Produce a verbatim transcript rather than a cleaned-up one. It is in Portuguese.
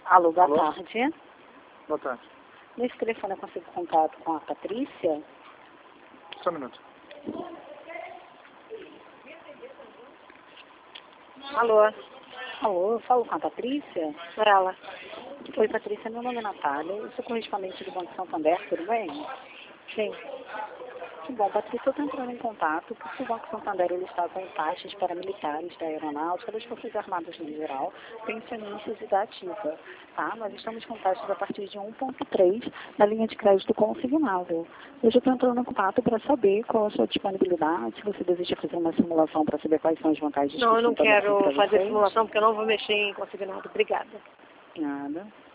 Alô, boa Alô? tarde. Boa tarde. Nesse telefone eu consigo contato com a Patrícia? Só um minuto. Alô? Alô, eu falo com a Patrícia? Ela. Oi, Patrícia, meu nome é Natália, eu sou correspondente do Banco Santander, tudo bem? Sim. Que bom, Patrícia, eu estou entrando em contato porque o Banco Santander ele está com taxas para militares da aeronáutica, das forças armadas no geral, pensionistas e da ativa. Tá? Nós estamos com taxas a partir de um ponto três na linha de crédito consignável. Eu já estou entrando em contato para saber qual a sua disponibilidade, se você deseja fazer uma simulação para saber quais são as vantagens Não, que eu não Santander tem quero para fazer vocês. simulação porque eu não vou mexer em consignado. Obrigada. Nada.